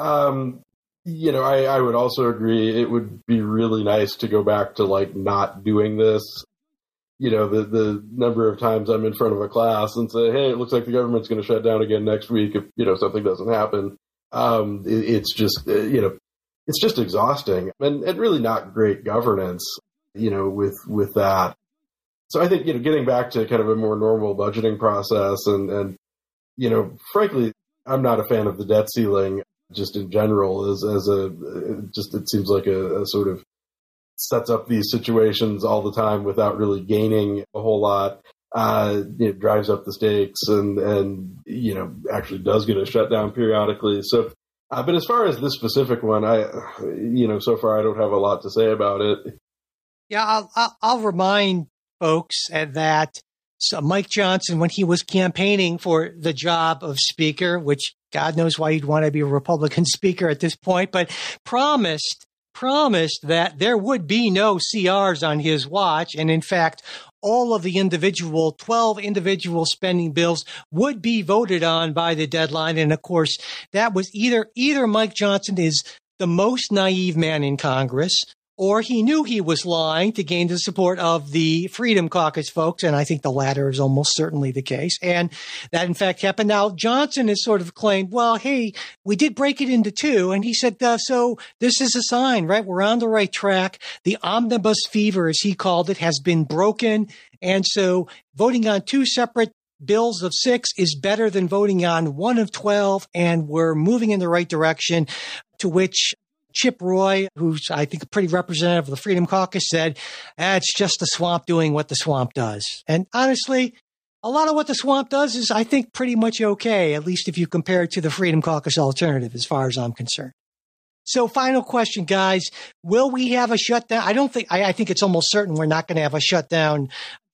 E: Um, you know, I, I would also agree it would be really nice to go back to, like, not doing this. You know, the, the number of times I'm in front of a class and say, hey, it looks like the government's going to shut down again next week if, you know, something doesn't happen. Um, it, it's just, uh, you know, it's just exhausting and, and really not great governance, you know, with, with that. So I think, you know, getting back to kind of a more normal budgeting process and, and, you know, frankly, I'm not a fan of the debt ceiling just in general as, as a, just, it seems like a, a sort of sets up these situations all the time without really gaining a whole lot. Uh, it drives up the stakes and, and, you know, actually does get a shutdown periodically. So, uh, but as far as this specific one, I, you know, so far I don't have a lot to say about it.
C: Yeah, I'll, I'll, I'll remind folks that so Mike Johnson, when he was campaigning for the job of speaker, which God knows why he'd want to be a Republican speaker at this point, but promised promised that there would be no C Rs on his watch. And in fact, all of the individual, twelve individual spending bills would be voted on by the deadline. And of course, that was either, either Mike Johnson is the most naive man in Congress, or he knew he was lying to gain the support of the Freedom Caucus folks. And I think the latter is almost certainly the case. And that, in fact, happened. Now, Johnson has sort of claimed, well, hey, we did break it into two. And he said, uh, so this is a sign, right? We're on the right track. The omnibus fever, as he called it, has been broken. And so voting on two separate bills of six is better than voting on one of twelve. And we're moving in the right direction, to which Chip Roy, who's, I think, a pretty representative of the Freedom Caucus, said, ah, it's just the swamp doing what the swamp does. And honestly, a lot of what the swamp does is, I think, pretty much okay, at least if you compare it to the Freedom Caucus alternative, as far as I'm concerned. So final question, guys. Will we have a shutdown? I don't think, I, I think it's almost certain we're not going to have a shutdown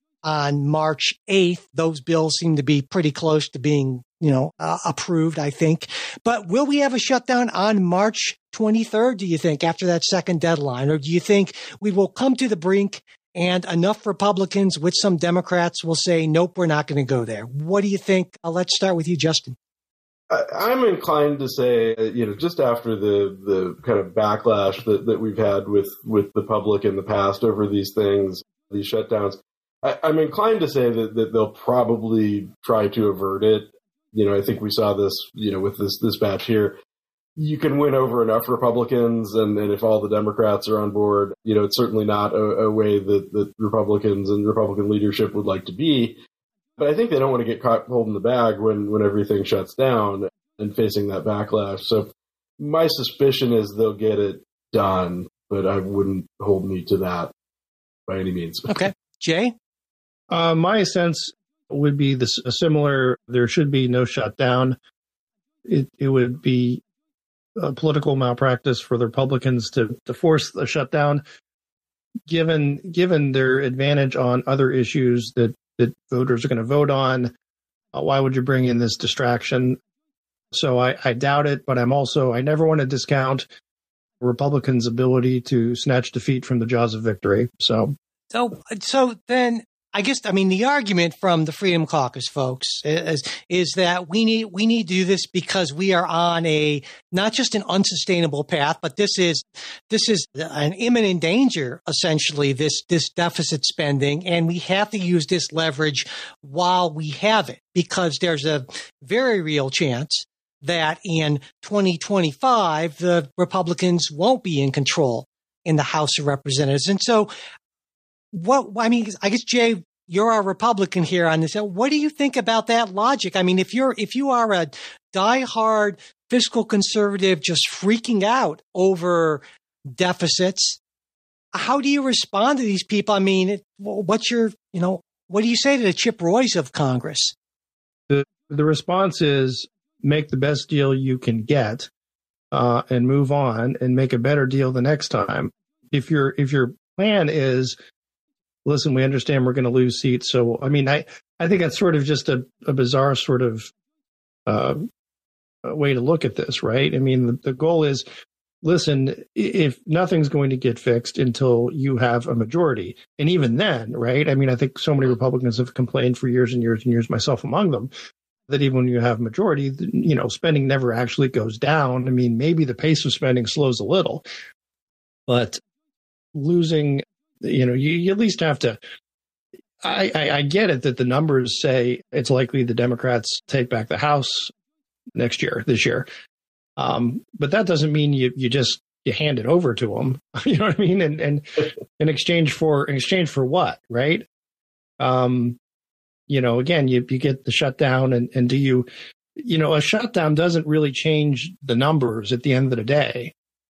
C: on March eighth. Those bills seem to be pretty close to being, you know, uh, approved, I think. But will we have a shutdown on March twenty-third, do you think, after that second deadline? Or do you think we will come to the brink and enough Republicans with some Democrats will say, nope, we're not going to go there? What do you think? Uh, let's start with you, Justin.
E: I'm inclined to say, you know, just after the, the kind of backlash that, that we've had with, with the public in the past over these things, these shutdowns, I, I'm inclined to say that, that they'll probably try to avert it. You know, I think we saw this, you know, with this, this batch here. You can win over enough Republicans, and, and if all the Democrats are on board, you know, it's certainly not a, a way that, that Republicans and Republican leadership would like to be. But I think they don't want to get caught holding the bag when, when everything shuts down and facing that backlash. So my suspicion is they'll get it done, but I wouldn't hold me to that by any means.
C: Okay. Jay?
D: Uh, my sense would be this, a similar, there should be no shutdown. it, it would be a political malpractice for the Republicans to, to force a shutdown, given given their advantage on other issues that, that voters are going to vote on. Uh, why would you bring in this distraction? So I, I doubt it, but I'm also, I never want to discount Republicans' ability to snatch defeat from the jaws of victory. So,
C: so, so then I guess, I mean, the argument from the Freedom Caucus folks is, is that we need, we need to do this because we are on a, not just an unsustainable path, but this is, this is an imminent danger, essentially, this, this deficit spending. And we have to use this leverage while we have it, because there's a very real chance that in twenty twenty-five, the Republicans won't be in control in the House of Representatives. And so what, I mean, I guess, Jay, you're a Republican here on this. What do you think about that logic? I mean, if you're, if you are a diehard fiscal conservative just freaking out over deficits, how do you respond to these people? I mean, what's your, you know, what do you say to the Chip Roys of Congress?
D: The, the response is, make the best deal you can get, uh, and move on and make a better deal the next time. If your if your plan is, listen, we understand we're going to lose seats. So, I mean, I, I think that's sort of just a, a bizarre sort of uh, way to look at this, right? I mean, the, the goal is, listen, if nothing's going to get fixed until you have a majority. And even then, right? I mean, I think so many Republicans have complained for years and years and years, myself among them, that even when you have majority, you know, spending never actually goes down. I mean, maybe the pace of spending slows a little, but losing, you know, you, you at least have to, I, I, I get it that the numbers say it's likely the Democrats take back the House next year, this year. Um, but that doesn't mean you, you just, you hand it over to them, you know what I mean? And, and in exchange for, in exchange for what, right? Um, You know, again, you, you get the shutdown and, and do you, you know, a shutdown doesn't really change the numbers at the end of the day.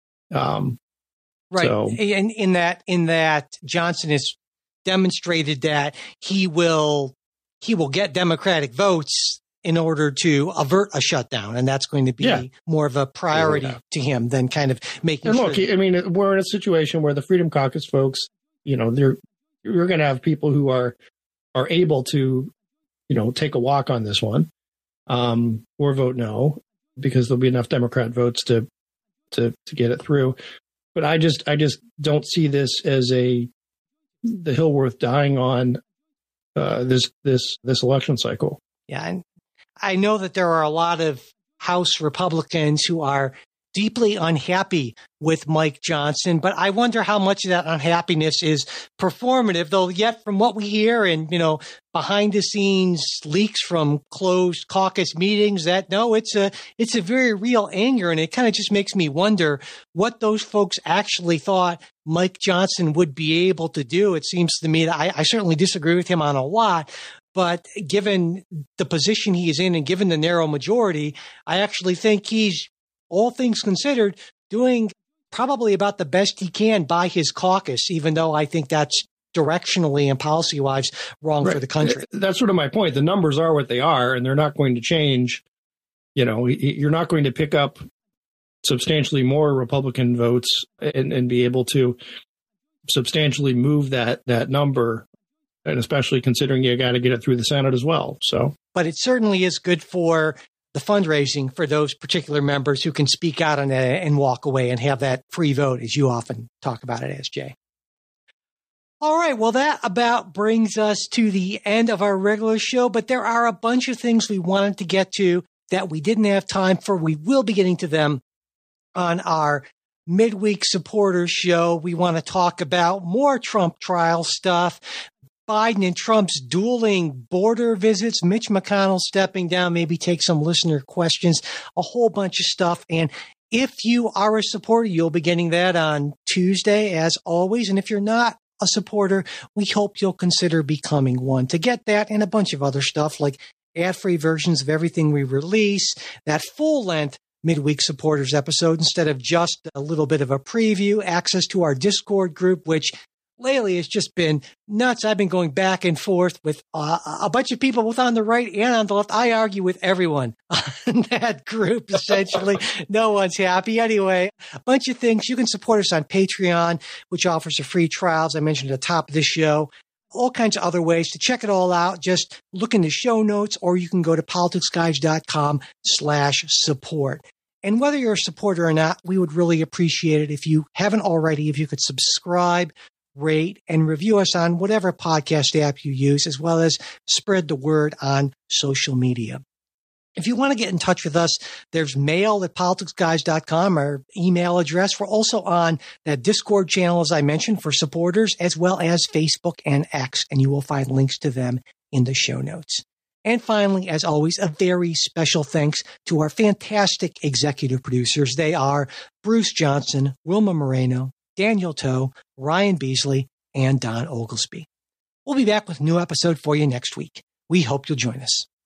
D: Um,
C: right.
D: So.
C: And in that, in that Johnson has demonstrated that he will, he will get Democratic votes in order to avert a shutdown. And that's going to be yeah. more of a priority yeah. to him than kind of making
D: and
C: sure.
D: Look, I mean, we're in a situation where the Freedom Caucus folks, you know, they're, you're going to have people who are, are able to, you know, take a walk on this one, um, or vote no, because there'll be enough Democrat votes to, to, to get it through. But I just, I just don't see this as a, the hill worth dying on, uh, this, this, this election cycle.
C: Yeah. And I know that there are a lot of House Republicans who are deeply unhappy with Mike Johnson, but I wonder how much of that unhappiness is performative, though yet from what we hear and, you know, behind the scenes leaks from closed caucus meetings, that no, it's a, it's a very real anger. And it kind of just makes me wonder what those folks actually thought Mike Johnson would be able to do. It seems to me that I, I certainly disagree with him on a lot, but given the position he is in and given the narrow majority, I actually think he's, all things considered, doing probably about the best he can by his caucus, even though I think that's directionally and policy-wise wrong right. for the country.
D: That's sort of my point. The numbers are what they are, and they're not going to change. You know, you're not going to pick up substantially more Republican votes and, and be able to substantially move that that number, and especially considering you got to get it through the Senate as well. So,
C: but it certainly is good for the fundraising for those particular members who can speak out on it and walk away and have that free vote, as you often talk about it as, Jay. All right. Well, that about brings us to the end of our regular show, but there are a bunch of things we wanted to get to that we didn't have time for. We will be getting to them on our midweek supporters show. We want to talk about more Trump trial stuff, Biden and Trump's dueling border visits, Mitch McConnell stepping down, maybe take some listener questions, a whole bunch of stuff. And if you are a supporter, you'll be getting that on Tuesday, as always. And if you're not a supporter, we hope you'll consider becoming one. To get that and a bunch of other stuff like ad-free versions of everything we release, that full-length midweek supporters episode instead of just a little bit of a preview, access to our Discord group, which lately it's just been nuts. I've been going back and forth with uh, a bunch of people, both on the right and on the left. I argue with everyone on that group, essentially. No one's happy. Anyway, a bunch of things. You can support us on Patreon, which offers a free trial, as I mentioned at the top of the show. All kinds of other ways to check it all out. Just look in the show notes, or you can go to politicsguys.com slash support. And whether you're a supporter or not, we would really appreciate it if you haven't already, if you could subscribe, rate, and review us on whatever podcast app you use, as well as spread the word on social media. If you want to get in touch with us, there's mail at politics guys dot com, our email address. We're also on that Discord channel, as I mentioned, for supporters, as well as Facebook and X, and you will find links to them in the show notes. And finally, as always, a very special thanks to our fantastic executive producers. They are Bruce Johnson, Wilma Moreno, Daniel Toe, Ryan Beasley, and Don Oglesby. We'll be back with a new episode for you next week. We hope you'll join us.